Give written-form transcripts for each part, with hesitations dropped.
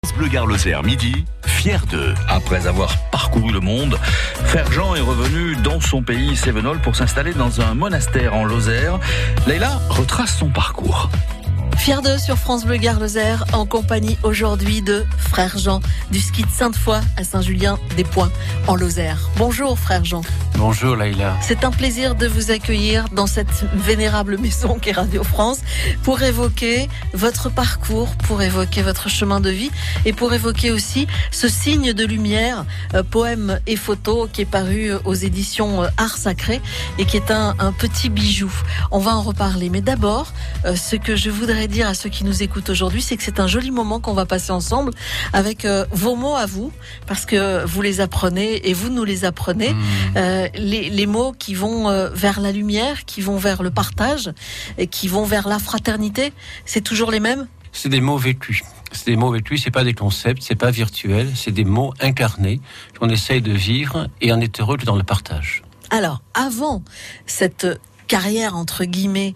France Bleu Gard Lozère midi, fier d'eux. Après avoir parcouru le monde, Frère Jean est revenu dans son pays Cévenol pour s'installer dans un monastère en Lozère. Leïla retrace son parcours. Fier d'eux sur France Bleu Gard Lozère, en compagnie aujourd'hui de Frère Jean, du ski de Sainte-Foy à Saint-Julien-des-Points, en Lozère. Bonjour Frère Jean. Bonjour Leïla. C'est un plaisir de vous accueillir dans cette vénérable maison qu'est Radio France pour évoquer votre parcours, pour évoquer votre chemin de vie et pour évoquer aussi ce signe de lumière, poème et photo qui est paru aux éditions Art Sacré et qui est un petit bijou. On va en reparler, mais d'abord, ce que je voudrais dire à ceux qui nous écoutent aujourd'hui, c'est que c'est un joli moment qu'on va passer ensemble avec vos mots à vous, parce que vous les apprenez et vous nous les apprenez. Les mots qui vont vers la lumière, qui vont vers le partage, et qui vont vers la fraternité, c'est toujours les mêmes ? C'est des mots vécus. C'est des mots vécus, c'est pas des concepts, c'est pas virtuel, c'est des mots incarnés qu'on essaye de vivre et on est heureux dans le partage. Alors, avant cette carrière entre guillemets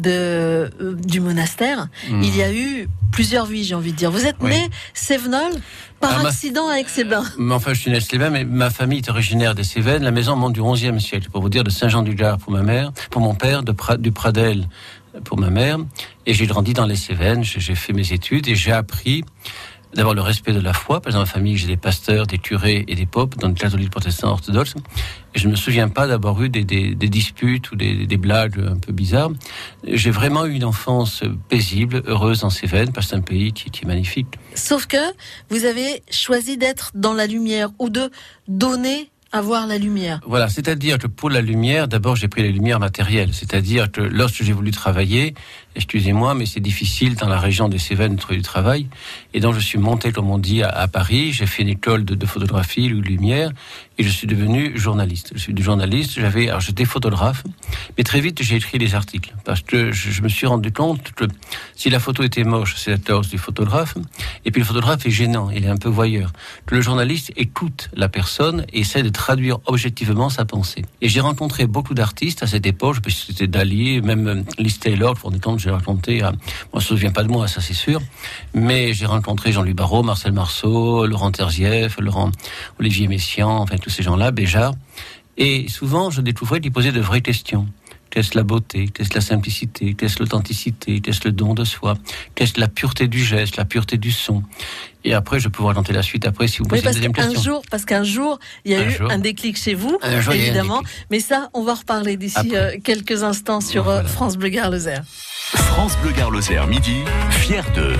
du monastère, il y a eu plusieurs vies, j'ai envie de dire. Vous êtes né Cévenol par accident à Aix-les-Bains. Enfin, je suis né à Aix-les-Bains, mais ma famille est originaire des Cévennes. La maison monte du XIe siècle, pour vous dire, de Saint-Jean-du-Gard pour ma mère, pour mon père, du Pradel pour ma mère. Et j'ai grandi dans les Cévennes, j'ai fait mes études et j'ai appris d'abord le respect de la foi, parce que dans ma famille, j'ai des pasteurs, des curés et des popes, dans le catholique protestant orthodoxe. Et je ne me souviens pas d'avoir eu des disputes ou des blagues un peu bizarres. J'ai vraiment eu une enfance paisible, heureuse en Cévennes, parce que c'est un pays qui est magnifique. Sauf que vous avez choisi d'être dans la lumière ou de donner à voir la lumière. Voilà, c'est-à-dire que pour la lumière, d'abord j'ai pris la lumière matérielle. C'est-à-dire que lorsque j'ai voulu travailler, excusez-moi, mais c'est difficile dans la région des Cévennes de trouver du travail. Et donc je suis monté, comme on dit, à Paris. J'ai fait une école de photographie, de lumière, et je suis devenu journaliste. Je suis devenu journaliste, alors j'étais photographe, mais très vite j'ai écrit des articles. Parce que je me suis rendu compte que si la photo était moche, c'est la torse du photographe. Et puis le photographe est gênant, il est un peu voyeur. Que le journaliste écoute la personne et essaie de traduire objectivement sa pensée. Et j'ai rencontré beaucoup d'artistes à cette époque, parce que c'était Dali, même Liz Taylor, pour des comptes, j'ai raconté, moi je ne me souviens pas de moi, ça c'est sûr, mais j'ai rencontré Jean-Louis Barrault, Marcel Marceau, Laurent Terzieff, Olivier Messiaen, enfin tous ces gens-là, Béjart. Et souvent, je découvrais qu'ils posaient de vraies questions. Qu'est-ce la beauté? Qu'est-ce la simplicité? Qu'est-ce l'authenticité? Qu'est-ce le don de soi? Qu'est-ce la pureté du geste, la pureté du son? Et après, je peux vous raconter la suite après si vous posez une deuxième question. Parce qu'un jour, il y a eu un déclic chez vous, évidemment. Mais ça, on va reparler d'ici quelques instants sur France Bleu Gard Lozère. France Bleu Gard Lozère midi, fier d'eux.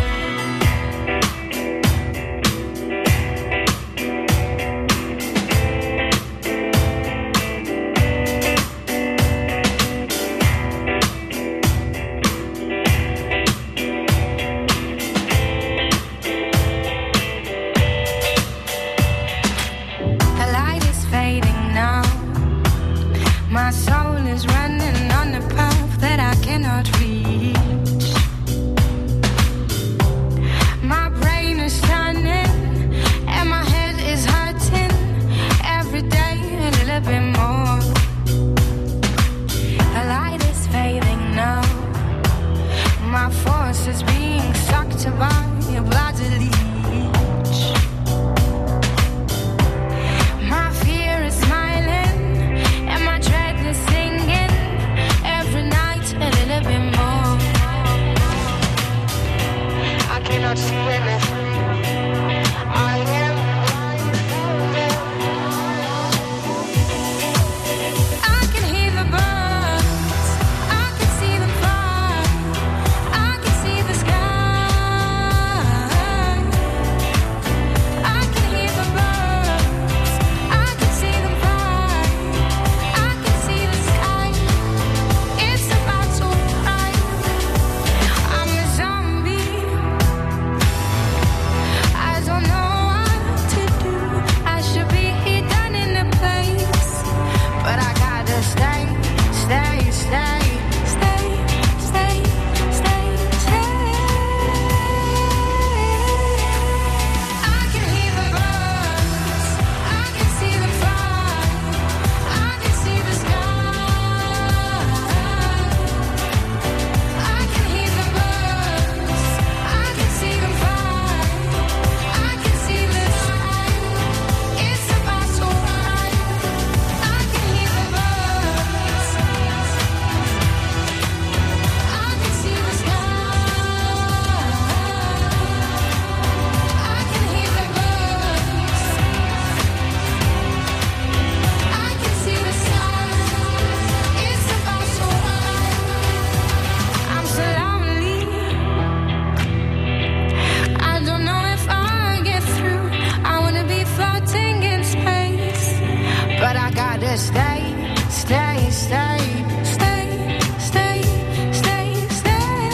to stay, stay, stay, stay, stay, stay, stay.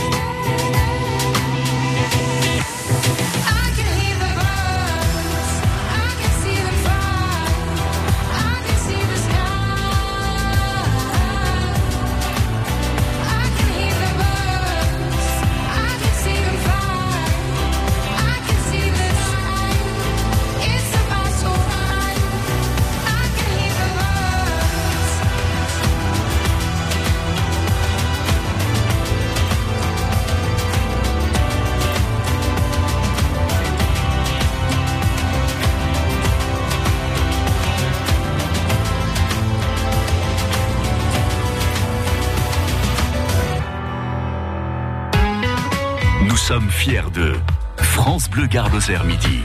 I can hear the birds, I can see them fly, I can see the sky. I can hear the birds, I can see them fly, I can see the night. It's about to run. I can hear the birds. Nous sommes fiers de France Bleu Gare Lozère midi.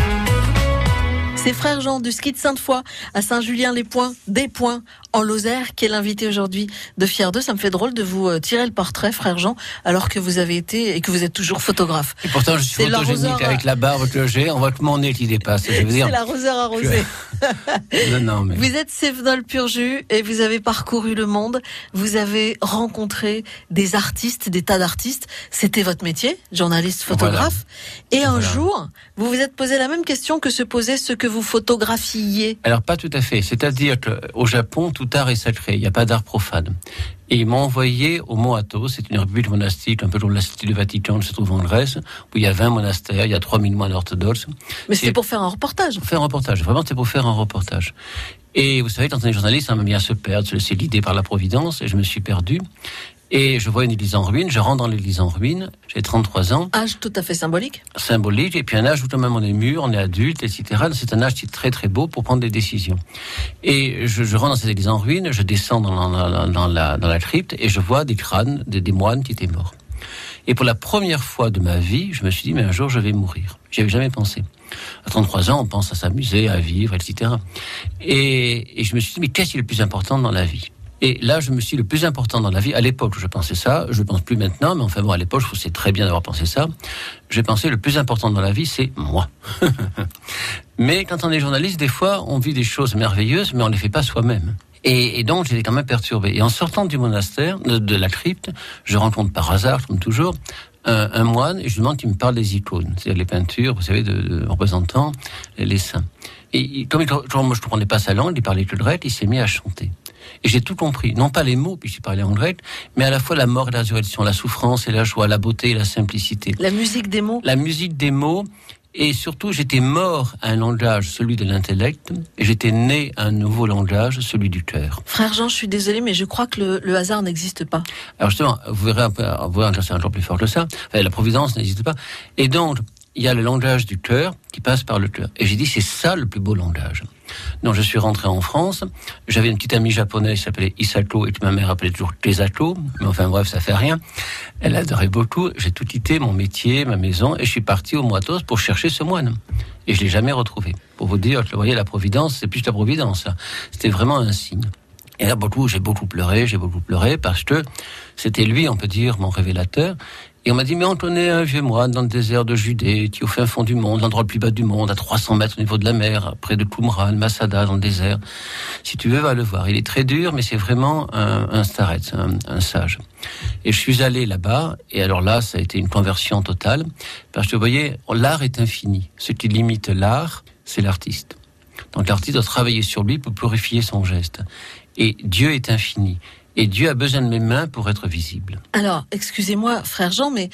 C'est Frère Jean du ski de Sainte-Foy à Saint-Julien-les-Points, des Points, en Lozère, qui est l'invité aujourd'hui de Fier 2. Ça me fait drôle de vous tirer le portrait, Frère Jean, alors que vous avez été et que vous êtes toujours photographe. Et pourtant, je suis photogénique avec la barbe que j'ai. On voit que mon nez qui dépasse. Je veux dire, c'est l'arroseur arrosé. Non, mais... Vous êtes Sévenol pur jus et vous avez parcouru le monde. Vous avez rencontré des artistes, des tas d'artistes. C'était votre métier, journaliste, photographe. Voilà. Et un jour, vous vous êtes posé la même question que se posaient ceux que vous photographiez. Alors, pas tout à fait. C'est-à-dire qu'au Japon, tout art est sacré. Il n'y a pas d'art profane. Et ils m'ont envoyé au Mont Athos, c'est une république monastique, un peu comme la cité du Vatican, qui se trouve en Grèce, où il y a 20 monastères, il y a 3000 moines orthodoxes. Mais c'était pour faire un reportage. Pour faire un reportage. Vraiment, c'était pour faire un reportage. Et vous savez, quand on est journaliste, on aime bien se perdre, se laisser guider par la providence, et je me suis perdu. Et je vois une église en ruine, je rentre dans l'église en ruine, j'ai 33 ans. Âge tout à fait symbolique. Symbolique, et puis un âge où quand même on est mûr, on est adulte, etc. C'est un âge qui est très très beau pour prendre des décisions. Et je rentre dans cette église en ruine, je descends dans la crypte, et je vois des crânes, des moines qui étaient morts. Et pour la première fois de ma vie, je me suis dit, mais un jour je vais mourir. J'y avais jamais pensé. À 33 ans, on pense à s'amuser, à vivre, etc. Et je me suis dit, mais qu'est-ce qui est le plus important dans la vie ? Et là, je me suis dit, le plus important dans la vie, à l'époque où je pensais ça, je ne pense plus maintenant, mais enfin bon, à l'époque, je trouve que c'est très bien d'avoir pensé ça. J'ai pensé, le plus important dans la vie, c'est moi. Mais quand on est journaliste, des fois, on vit des choses merveilleuses, mais on ne les fait pas soi-même. Et donc, j'étais quand même perturbé. Et en sortant du monastère, de la crypte, je rencontre par hasard, comme toujours, un moine, et je lui demande qu'il me parle des icônes, c'est-à-dire les peintures, vous savez, de représentant les saints. Et comme moi, je ne comprenais pas sa langue, il parlait que le grec, il s'est mis à chanter. Et j'ai tout compris. Non pas les mots, puis j'ai parlé en grec, mais à la fois la mort et la résurrection, la souffrance et la joie, la beauté et la simplicité. La musique des mots. La musique des mots. Et surtout, j'étais mort à un langage, celui de l'intellect, et j'étais né à un nouveau langage, celui du cœur. Frère Jean, je suis désolé, mais je crois que le hasard n'existe pas. Alors justement, vous verrez c'est un jour plus fort que ça. Enfin, la providence n'existe pas. Et donc, il y a le langage du cœur qui passe par le cœur. Et j'ai dit, c'est ça le plus beau langage. Donc je suis rentré en France, j'avais une petite amie japonaise qui s'appelait Isako et que ma mère appelait toujours Kesako, mais enfin bref, ça fait rien. Elle adorait beaucoup, j'ai tout quitté, mon métier, ma maison, et je suis parti au Mont Athos pour chercher ce moine. Et je l'ai jamais retrouvé. Pour vous dire, vous voyez, la providence, c'est plus la providence, là. C'était vraiment un signe. Et là, j'ai beaucoup pleuré parce que c'était lui, on peut dire, mon révélateur. Et on m'a dit, mais on connaît un vieux moine dans le désert de Judée, qui est au fin fond du monde, l'endroit le plus bas du monde, à 300 mètres au niveau de la mer, près de Qumran, Masada, dans le désert. Si tu veux, va le voir. Il est très dur, mais c'est vraiment un starets, un sage. Et je suis allé là-bas, et alors là, ça a été une conversion totale, parce que vous voyez, l'art est infini. Ce qui limite l'art, c'est l'artiste. Donc l'artiste doit travailler sur lui pour purifier son geste. Et Dieu est infini. Et Dieu a besoin de mes mains pour être visible. Alors, excusez-moi, frère Jean, mais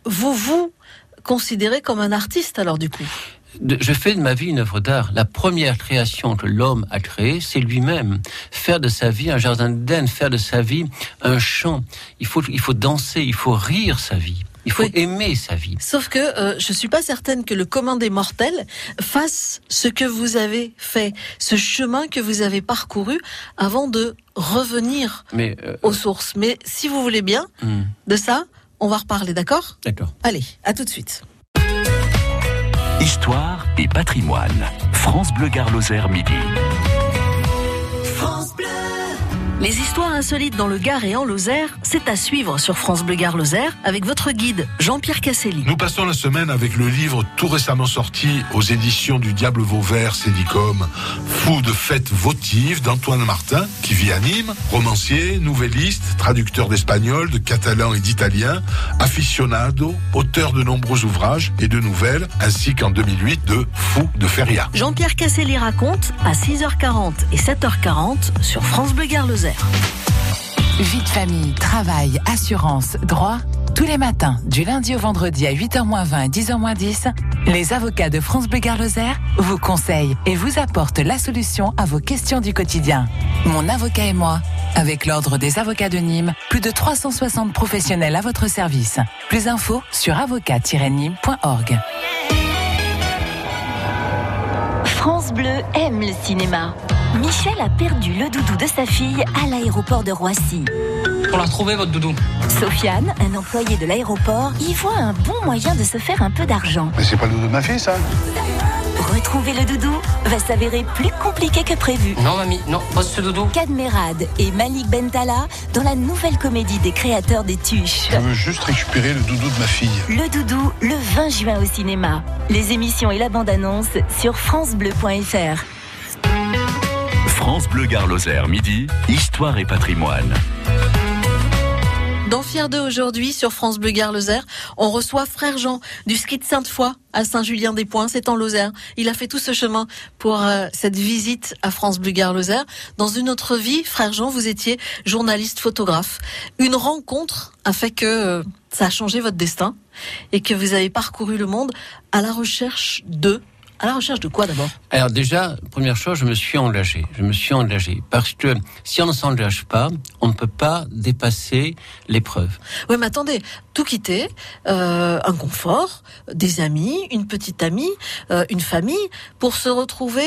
vous considérez comme un artiste, alors, du coup ? Je fais de ma vie une œuvre d'art. La première création que l'homme a créée, c'est lui-même. Faire de sa vie un jardin d'Éden, faire de sa vie un chant. Il faut danser, il faut rire sa vie. Il faut aimer sa vie. Sauf que je suis pas certaine que le commun des mortels fasse ce que vous avez fait, ce chemin que vous avez parcouru avant de revenir aux sources. Mais si vous voulez bien, de ça, on va reparler, d'accord ? D'accord. Allez, à tout de suite. Histoire et patrimoine. France Bleu Gare Lozère midi. France Bleu. Les histoires insolites dans le Gard et en Lozère, c'est à suivre sur France Bleu Gard Lozère avec votre guide Jean-Pierre Casselli. Nous passons la semaine avec le livre tout récemment sorti aux éditions du Diable Vauvert Cédicom, Fou de fêtes votives d'Antoine Martin, qui vit à Nîmes, romancier, nouvelliste, traducteur d'espagnol, de catalan et d'italien, aficionado, auteur de nombreux ouvrages et de nouvelles, ainsi qu'en 2008 de Fou de Feria. Jean-Pierre Casselli raconte à 6h40 et 7h40 sur France Bleu Gard Lozère. Vie de famille, travail, assurance, droit. Tous les matins, du lundi au vendredi à 8h-20 et 10h-10, les avocats de France Bleu Gard Lozère vous conseillent et vous apportent la solution à vos questions du quotidien. Mon avocat et moi, avec l'Ordre des avocats de Nîmes, plus de 360 professionnels à votre service. Plus d'infos sur avocat-nîmes.org. France Bleu aime le cinéma. Michel a perdu le doudou de sa fille à l'aéroport de Roissy. On l'a retrouvé, votre doudou. Sofiane, un employé de l'aéroport, y voit un bon moyen de se faire un peu d'argent. Mais c'est pas le doudou de ma fille, ça? Retrouver le doudou va s'avérer plus compliqué que prévu. Non, mamie, non, pas ce doudou. Kadmerad et Malik Bentala dans la nouvelle comédie des créateurs des Tuches. Je veux juste récupérer le doudou de ma fille. Le doudou, le 20 juin au cinéma. Les émissions et la bande-annonce sur francebleu.fr. France Bleu Gard Lozère, midi, Histoire et patrimoine. Dans Fier 2 aujourd'hui sur France Bleu Gard Lozère, on reçoit Frère Jean du ski de Sainte-Foy à Saint-Julien-des-Points, c'est en Lozère. Il a fait tout ce chemin pour cette visite à France Bleu Gard Lozère. Dans une autre vie, Frère Jean, vous étiez journaliste photographe. Une rencontre a fait que ça a changé votre destin et que vous avez parcouru le monde à la recherche de... À la recherche de quoi d'abord ? Alors déjà, première chose, je me suis engagé. Parce que si on ne s'engage pas, on ne peut pas dépasser l'épreuve. Oui, mais attendez, tout quitter, un confort, des amis, une petite amie, une famille, pour se retrouver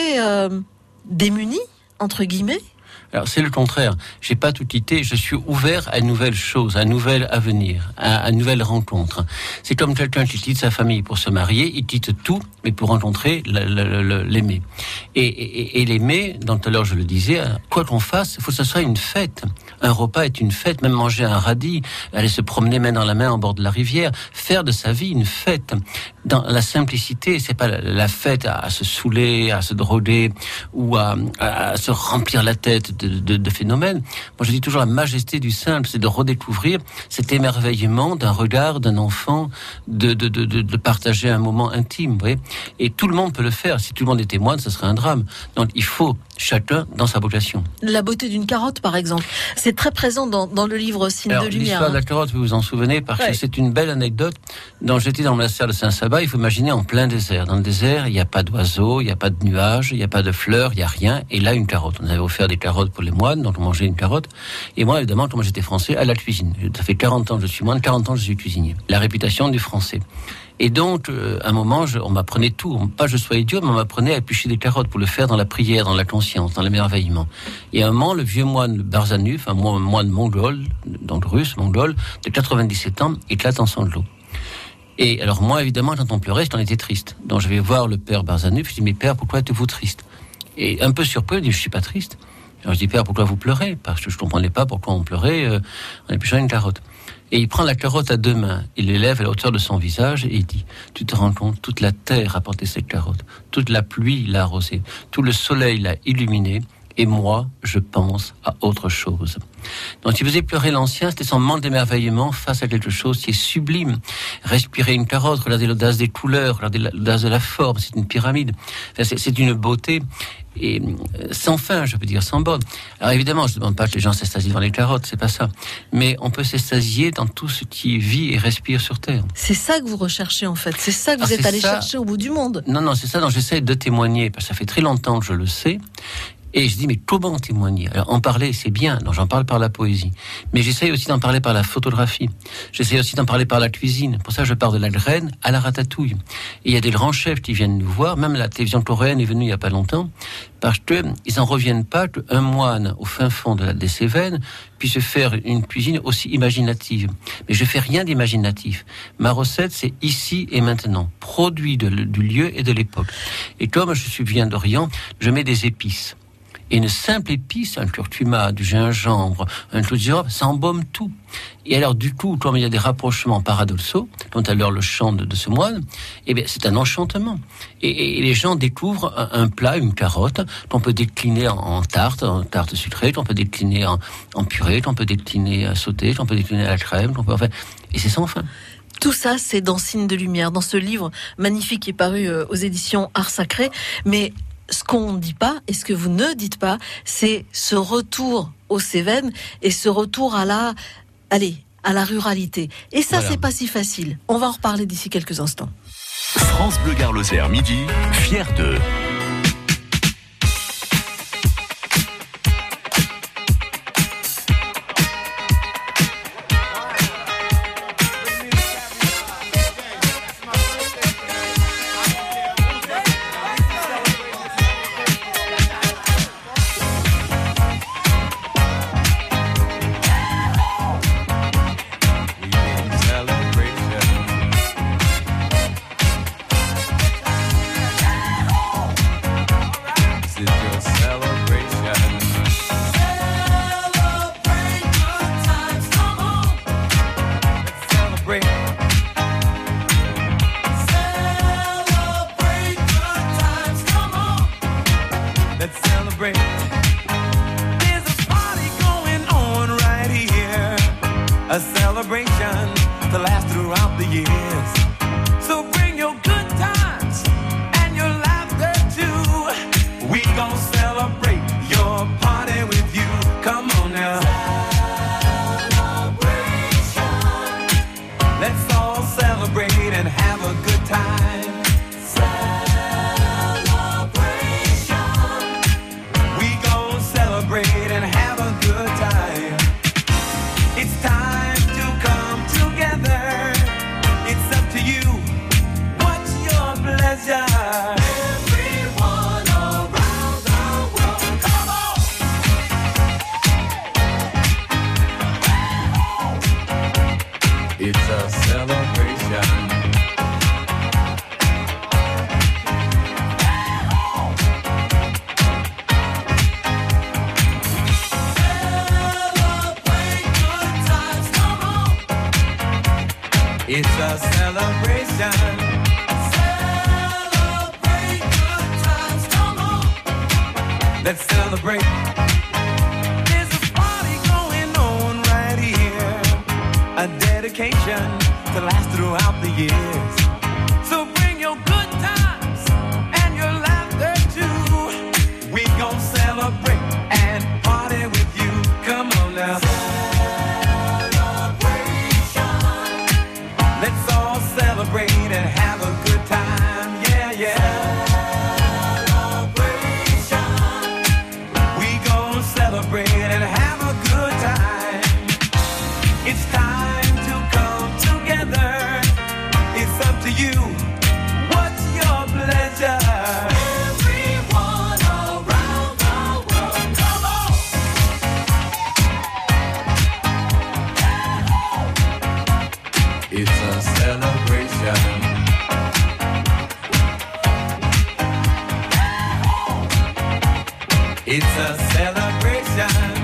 démuni, entre guillemets. Alors c'est le contraire. J'ai pas tout quitté. Je suis ouvert à une nouvelle chose, à un nouvel avenir, à une nouvelle rencontre. C'est comme quelqu'un qui quitte sa famille pour se marier. Il quitte tout, mais pour rencontrer l'aimer. Et l'aimer, dont tout à l'heure je le disais, quoi qu'on fasse, il faut que ce soit une fête. Un repas est une fête. Même manger un radis, aller se promener main dans la main en bord de la rivière, faire de sa vie une fête. Dans la simplicité, c'est pas la fête à se saouler, à se droguer ou à se remplir la tête de phénomènes. Moi, je dis toujours la majesté du simple, c'est de redécouvrir cet émerveillement d'un regard d'un enfant, de partager un moment intime, vous voyez. Et tout le monde peut le faire. Si tout le monde est témoin, ce serait un drame. Donc, il faut chacun dans sa vocation. La beauté d'une carotte, par exemple, c'est très présent dans le livre Signe de lumière. L'histoire de la carotte, vous vous en souvenez, parce que c'est une belle anecdote. J'étais dans le monastère de Saint-Saba, il faut imaginer en plein désert. Dans le désert, il n'y a pas d'oiseaux, il n'y a pas de nuages, il n'y a pas de fleurs, il n'y a rien. Et là, une carotte. On avait offert des carottes pour les moines, donc on mangeait une carotte. Et moi, évidemment, comme j'étais français, à la cuisine. Ça fait 40 ans que je suis moine, 40 ans que je suis cuisinier. La réputation du français. Et donc, à un moment, on m'apprenait tout. Pas je sois idiot, mais on m'apprenait à éplucher des carottes pour le faire dans la prière, dans la conscience, dans l'émerveillement. Et à un moment, le vieux moine Barzanuf, un moine mongol, donc russe, mongol, de 97 ans, éclate en sanglots. Et alors moi, évidemment, quand on pleurait, j'en étais triste. Donc je vais voir le père Barzanuf, je dis, mais père, pourquoi êtes-vous triste ? Et un peu surpris, il dit, je suis pas triste. Alors je dis, père, pourquoi vous pleurez ? Parce que je comprenais pas pourquoi on pleurait en épluchant une carotte. Et il prend la carotte à deux mains, il l'élève à la hauteur de son visage et il dit, tu te rends compte, toute la terre a porté cette carotte, toute la pluie l'a arrosée, tout le soleil l'a illuminée, et moi, je pense à autre chose. Donc, il faisait pleurer l'ancien, c'était son manque d'émerveillement face à quelque chose qui est sublime. Respirer une carotte, regarder l'audace des couleurs, regarder l'audace de la forme, c'est une pyramide. Enfin, c'est une beauté, et sans fin, je peux dire, sans borne. Alors évidemment, je ne demande pas que les gens s'extasient devant les carottes, c'est pas ça. Mais on peut s'extasier dans tout ce qui vit et respire sur Terre. C'est ça que vous recherchez, en fait. C'est ça que vous êtes allé chercher au bout du monde. Non, c'est ça dont j'essaie de témoigner, parce que ça fait très longtemps que je le sais. Et je dis, mais comment témoigner ? Alors, en parler, c'est bien, donc j'en parle par la poésie. Mais j'essaye aussi d'en parler par la photographie. J'essaye aussi d'en parler par la cuisine. Pour ça, je pars de la graine à la ratatouille. Et il y a des grands chefs qui viennent nous voir, même la télévision coréenne est venue il y a pas longtemps, parce que ils en reviennent pas qu'un moine au fin fond des Cévennes puisse faire une cuisine aussi imaginative. Mais je fais rien d'imaginatif. Ma recette, c'est ici et maintenant, produit du lieu et de l'époque. Et comme je viens d'Orient, je mets des épices. Et une simple épice, un curcuma, du gingembre, un clou de girofle, ça embaume tout. Et alors, du coup, comme il y a des rapprochements paradoxaux, dont à l'heure le chant de ce moine, eh bien, c'est un enchantement. Et les gens découvrent un plat, une carotte, qu'on peut décliner en tarte sucrée, qu'on peut décliner en purée, qu'on peut décliner sautée, qu'on peut décliner à la crème, et c'est sans fin. Tout ça, c'est dans Signes de lumière, dans ce livre magnifique qui est paru aux éditions Art Sacré. Mais ce qu'on ne dit pas, et ce que vous ne dites pas, c'est ce retour aux Cévennes et ce retour à la ruralité. Et ça, voilà. C'est pas si facile. On va en reparler d'ici quelques instants. France Bleu Gard Lozère, midi, fier d'eux. It's a celebration. Celebrate good times, come on. Let's celebrate. There's a party going on right here. A dedication to last throughout the years. So bring your good times and your laughter too. We gon' celebrate and party with you. Come on now. Let's all celebrate and have a good time, yeah, yeah. Celebration. We gon' celebrate and have a good time. It's time to come together. It's up to you. What's your pleasure? Everyone around the world, come on. It's a celebration. It's a celebration.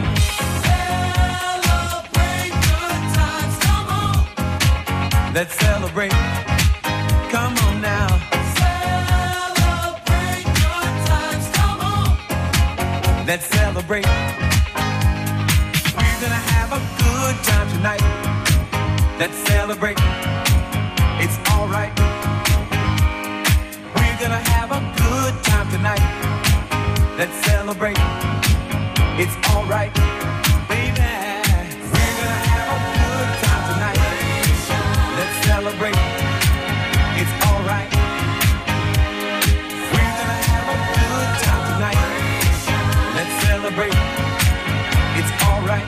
Celebrate good times, come on. Let's celebrate. Come on now. Celebrate good times, come on. Let's celebrate. We're gonna have a good time tonight. Let's celebrate. It's alright. We're gonna have a good time tonight. Let's celebrate. It's alright. Baby, we're gonna have a good time tonight. Let's celebrate. It's alright. We're gonna have a good time tonight. Let's celebrate. It's alright.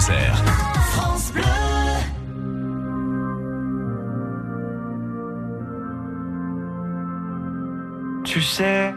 Lozère. France Bleu. Tu sais,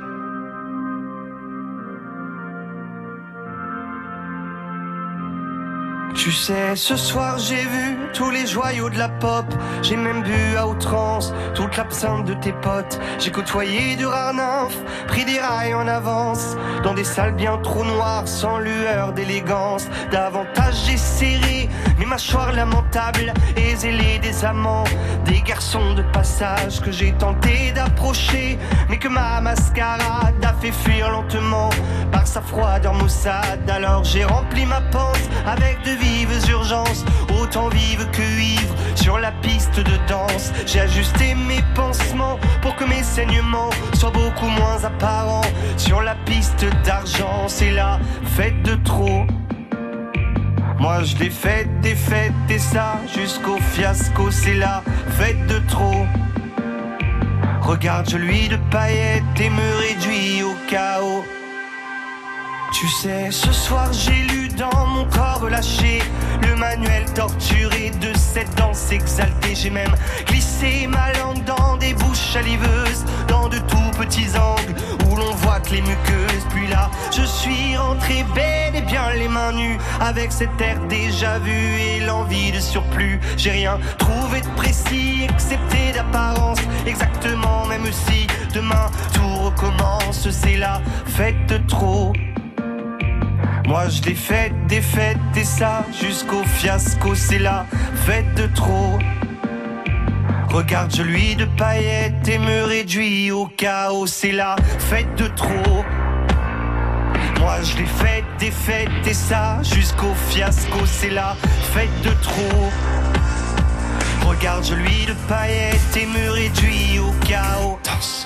ce soir j'ai vu tous les joyaux de la pop. J'ai même bu à outrance toute l'absinthe de tes potes. J'ai côtoyé de rares nymphes, pris des rails en avance, dans des salles bien trop noires, sans lueur d'élégance. Davantage j'ai serré mes mâchoires lamentables et zélé des amants, des garçons de passage que j'ai tenté d'approcher, mais que ma mascarade a fait fuir lentement par sa froideur maussade. Alors j'ai rempli ma panse avec de vives urgences, autant vives que ivres, sur la piste de danse. J'ai ajusté mes pansements pour que mes saignements soient beaucoup moins apparents. Sur la piste d'argent, c'est la fête de trop. Moi je l'ai faite et ça jusqu'au fiasco, c'est la fête de trop. Regarde, je lui de paillettes et me réduis au chaos. Tu sais, ce soir j'ai lu dans mon corps relâché le manuel torturé de cette danse exaltée. J'ai même glissé ma langue dans des bouches saliveuses, dans de tout petits angles où l'on voit que les muqueuses. Puis là, je suis rentré bel et bien les mains nues, avec cet air déjà vu et l'envie de surplus. J'ai rien trouvé de précis, excepté d'apparence, exactement, même si demain tout recommence. C'est la fête de trop. Moi je l'ai faite et ça jusqu'au fiasco, c'est la fête de trop. Regarde, je lui de paillettes et me réduis au chaos, c'est la fête de trop. Moi je l'ai faite et ça jusqu'au fiasco, c'est la fête de trop. Regarde, je lui de paillettes et me réduis au chaos. Danse.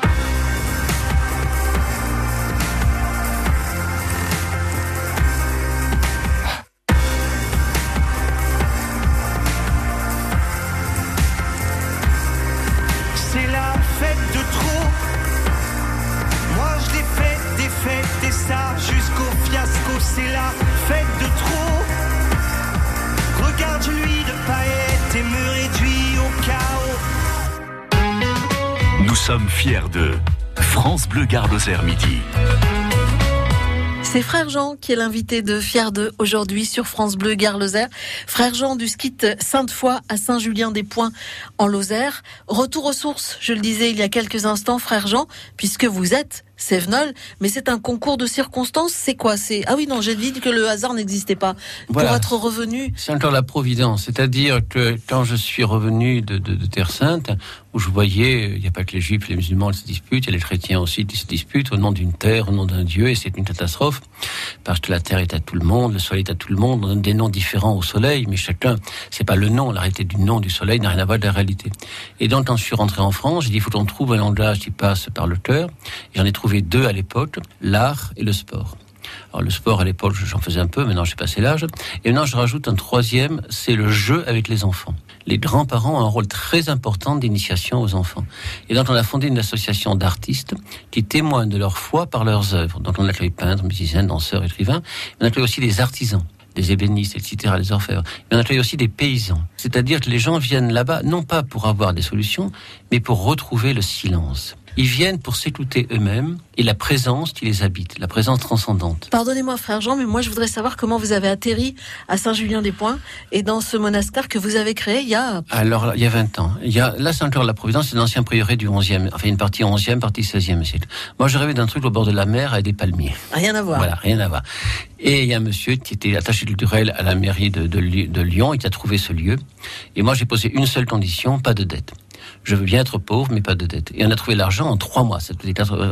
C'est la fête de trop. Moi je l'ai faite et ça jusqu'au fiasco, c'est la fête de trop. Regarde, je lui de paillettes et me réduis au chaos. Nous sommes fiers de France Bleu Gare Lozère midi. C'est Frère Jean qui est l'invité de Fiers d'eux aujourd'hui sur France Bleu Gare Lozère. Frère Jean du skit Sainte-Foy à Saint-Julien-des-Points en Lozère. Retour aux sources, je le disais il y a quelques instants, Frère Jean, puisque vous êtes Sévenol, mais c'est un concours de circonstances. C'est quoi ? Ah oui, non, j'ai dit que le hasard n'existait pas. Voilà. Pour être revenu. C'est encore la providence. C'est-à-dire que quand je suis revenu de Terre Sainte, où je voyais, il n'y a pas que les Juifs, les musulmans qui se disputent, il y a les chrétiens aussi qui se disputent au nom d'une terre, au nom d'un Dieu, et c'est une catastrophe. Parce que la terre est à tout le monde, le soleil est à tout le monde, on donne des noms différents au soleil, mais chacun, c'est pas le nom, la réalité du nom du soleil n'a rien à voir avec la réalité. Et donc, quand je suis rentré en France, j'ai dit, il faut qu'on trouve un langage qui passe par le cœur, et j'en ai trouvé deux à l'époque, l'art et le sport. Alors le sport à l'époque j'en faisais un peu, maintenant j'ai passé l'âge. Et maintenant je rajoute un troisième, c'est le jeu avec les enfants. Les grands-parents ont un rôle très important d'initiation aux enfants. Et donc on a fondé une association d'artistes qui témoignent de leur foi par leurs œuvres. Donc on accueille peintres, musiciens, danseurs, écrivains. On accueille aussi des artisans, des ébénistes, etc., des orfèvres. Mais on accueille aussi des paysans. C'est-à-dire que les gens viennent là-bas, non pas pour avoir des solutions, mais pour retrouver le silence. Ils viennent pour s'écouter eux-mêmes et la présence qui les habite, la présence transcendante. Pardonnez-moi, Frère Jean, mais moi je voudrais savoir comment vous avez atterri à Saint-Julien-des-Points et dans ce monastère que vous avez créé il y a... Alors, il y a 20 ans. Là, c'est encore la Providence, c'est l'ancien prieuré du 11e, enfin une partie 11e, partie 16e siècle. Moi, je rêvais d'un truc au bord de la mer avec des palmiers. Rien à voir. Voilà, rien à voir. Et il y a un monsieur qui était attaché culturel à la mairie de Lyon et qui a trouvé ce lieu. Et moi, j'ai posé une seule condition, pas de dette. Je veux bien être pauvre, mais pas de dette. Et on a trouvé l'argent en 3 mois. Ça coûtait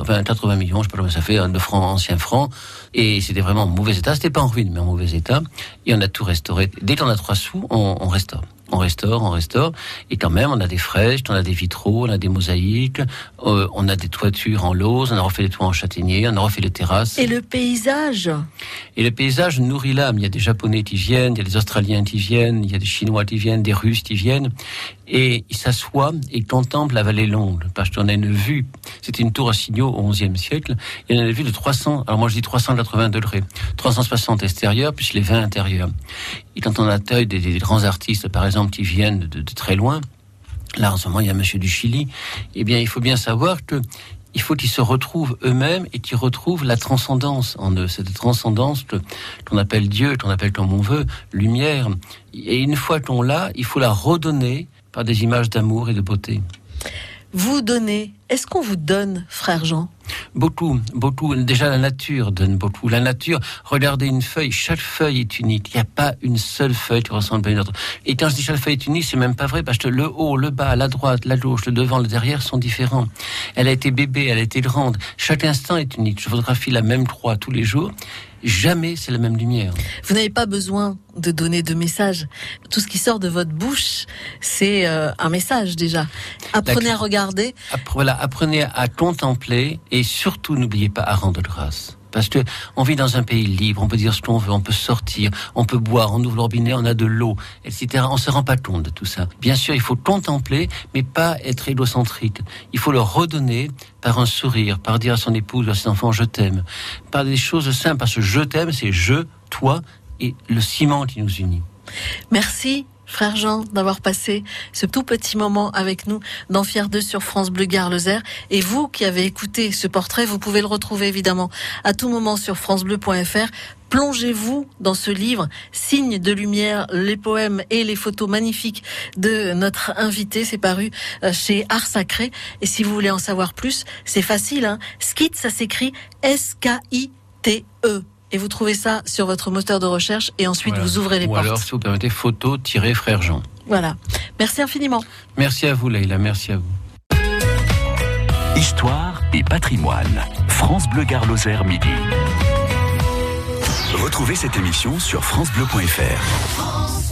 80 millions, je sais pas comment ça fait, de francs, anciens francs. Et c'était vraiment en mauvais état. C'était pas en ruine, mais en mauvais état. Et on a tout restauré. Dès qu'on a 3 sous, on restaure. On restaure. Et quand même, on a des fresques, on a des vitraux, on a des mosaïques, on a des toitures en lauze, on a refait les toits en châtaignier, on a refait les terrasses. Et le paysage ? Et le paysage nourrit l'âme. Il y a des Japonais qui viennent, il y a des Australiens qui viennent, il y a des Chinois qui viennent, des Russes qui viennent. Et ils s'assoient et contemplent la vallée longue, parce qu'on a une vue C'était une tour à signaux au XIe siècle. Et on avait vu de 300, alors moi je dis 380 degrés, 360 extérieurs, plus les 20 intérieurs. Et quand on accueille des grands artistes, par exemple, qui viennent de très loin, là en ce moment il y a Monsieur du Chili, eh bien il faut bien savoir que il faut qu'ils se retrouvent eux-mêmes et qu'ils retrouvent la transcendance en eux. Cette transcendance qu'on appelle Dieu, qu'on appelle comme on veut, lumière. Et une fois qu'on l'a, il faut la redonner par des images d'amour et de beauté. Vous donnez. Est-ce qu'on vous donne, frère Jean ? Beaucoup, beaucoup. Déjà, la nature donne beaucoup. La nature, regardez une feuille, chaque feuille est unique. Il n'y a pas une seule feuille qui ressemble à une autre. Et quand je dis chaque feuille est unique, c'est même pas vrai, parce que le haut, le bas, la droite, la gauche, le devant, le derrière sont différents. Elle a été bébé, elle a été grande. Chaque instant est unique. Je photographie la même croix tous les jours. Jamais c'est la même lumière. Vous n'avez pas besoin de donner de message. Tout ce qui sort de votre bouche, c'est un message déjà. Apprenez à regarder. Voilà, apprenez à contempler et surtout n'oubliez pas à rendre grâce. Parce que on vit dans un pays libre, on peut dire ce qu'on veut, on peut sortir, on peut boire, on ouvre le robinet, on a de l'eau, etc. On se rend pas compte de tout ça. Bien sûr, il faut contempler, mais pas être égocentrique. Il faut le redonner par un sourire, par dire à son épouse, à ses enfants, je t'aime. Par des choses simples, parce que je t'aime, c'est je, toi et le ciment qui nous unit. Merci. Frère Jean, d'avoir passé ce tout petit moment avec nous dans Fier 2 sur France Bleu Gare Lozère. Et vous qui avez écouté ce portrait, vous pouvez le retrouver évidemment à tout moment sur francebleu.fr. Plongez-vous dans ce livre, Signes de lumière, les poèmes et les photos magnifiques de notre invité. C'est paru chez Art Sacré. Et si vous voulez en savoir plus, c'est facile, hein. Skite, ça s'écrit S-K-I-T-E. Et vous trouvez ça sur votre moteur de recherche et ensuite vous ouvrez les portes. Ou alors, si vous permettez, photo-frère Jean. Voilà. Merci infiniment. Merci à vous, Leïla. Merci à vous. Histoire et patrimoine. France Bleu Gare Lozère midi. Retrouvez cette émission sur francebleu.fr.